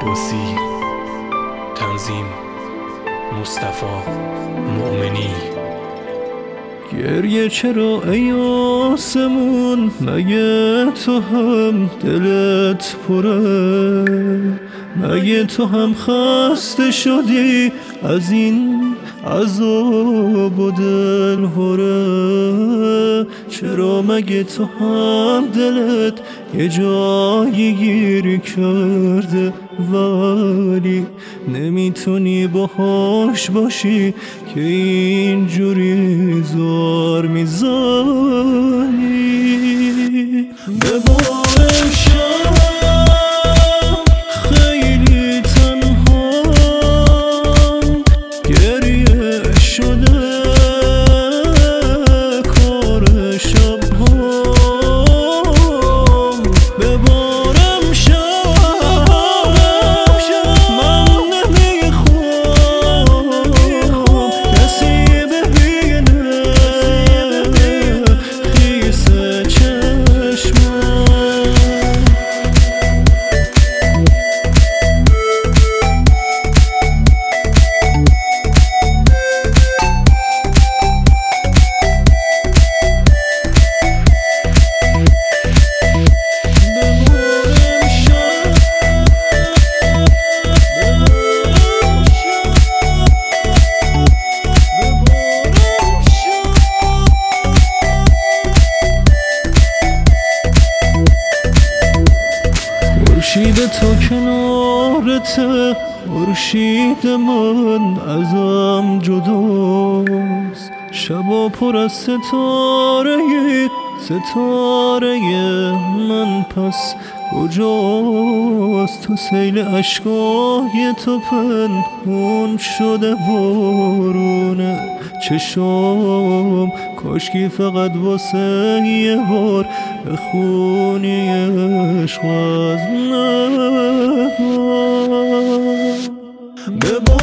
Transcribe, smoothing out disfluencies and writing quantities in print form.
عباسی. تنظیم مصطفی مؤمنی. گریه چرا ای آسمون، مگه تو هم دلت پره؟ مگه تو هم خسته شدی از این عذاب و دل هره؟ چرا مگه تو هم دلت یه جایی گیر کرده ولی نمیتونی باهاش باشی که اینجوری زار میزنی؟ ببارم شب خیلی تنها، گریه شده کار شبهام. ببارم شب من نمیخوام کسی ببینه خیس چشمم. خورشید تو کنارته، خورشید من ازم جداست. شبا پر از ستاره، ستاره من پس کجاست؟ تو سیل اشکای تو پنهون شده بارونه چشام. کاشکی فقط واسه یه بار بخونی عشق از نگاه.